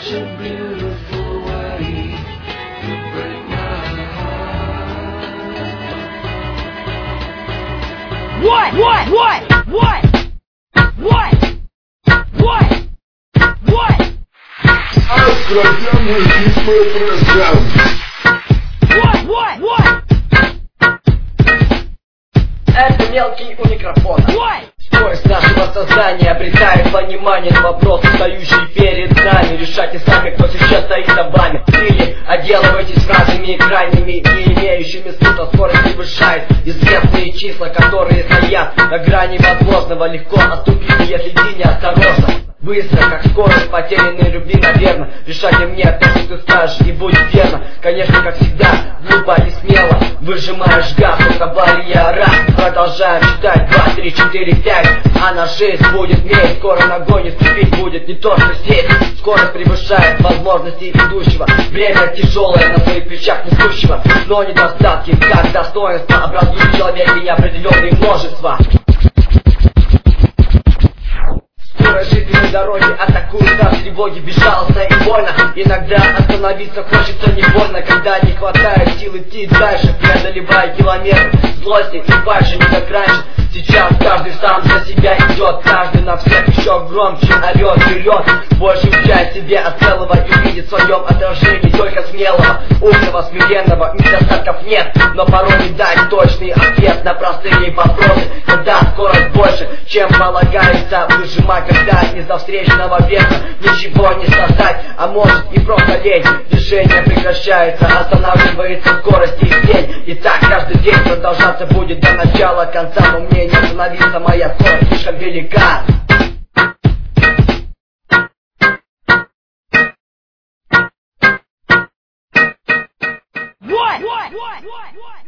such a beautiful way to break my heart. What? Откровенный гипнотрезан. Это мелкий у микрофона. Скорость нашего сознания обретает понимание на вопросы, стоящие перед нами. Решайте сами, кто сейчас стоит за вами. Или отделывайтесь фразами крайними, не имеющими смысла. Скорость превышает известные числа, которые стоят на грани возможного. Легко отступить, если идти неосторожно. Быстро, как скорость потерянной любви, наверное. Решайте мне то, что ты скажешь, и будет верно. Конечно, как всегда, глупо и смело выжимаешь газ, вот авария, раз. Продолжаем считать, 2, 3, 4, 5. А на 6 будет медь, скоро ногой не ступить будет не то, что здесь. Скорость превышает возможности идущего. Время тяжелое на своих плечах несущего. Но недостатки, как достоинство, образуют в человеке неопределенные множества. Жизненные дороги атакуют нас, тревоги безжалостно и больно. Иногда остановиться хочется не больно, когда не хватает сил идти дальше, преодолевая километры злости и фальши, не как раньше. Сейчас каждый сам за себя идет, каждый на всех еще громче орет вперед. Большую часть себе от целого и видит в своем отражении только смелого, умного, смиренного. Недостатков нет, но порой не дать точный ответ на простые вопросы. Когда скорость больше, чем полагается, выжимать, когда из-за встречного ветра ничего не создать, а может и просто лень. Движение прекращается, останавливается скорость и тень. И так каждый день продолжаться будет до начала конца. Но мне не остановиться, моя скорость слишком велика. What?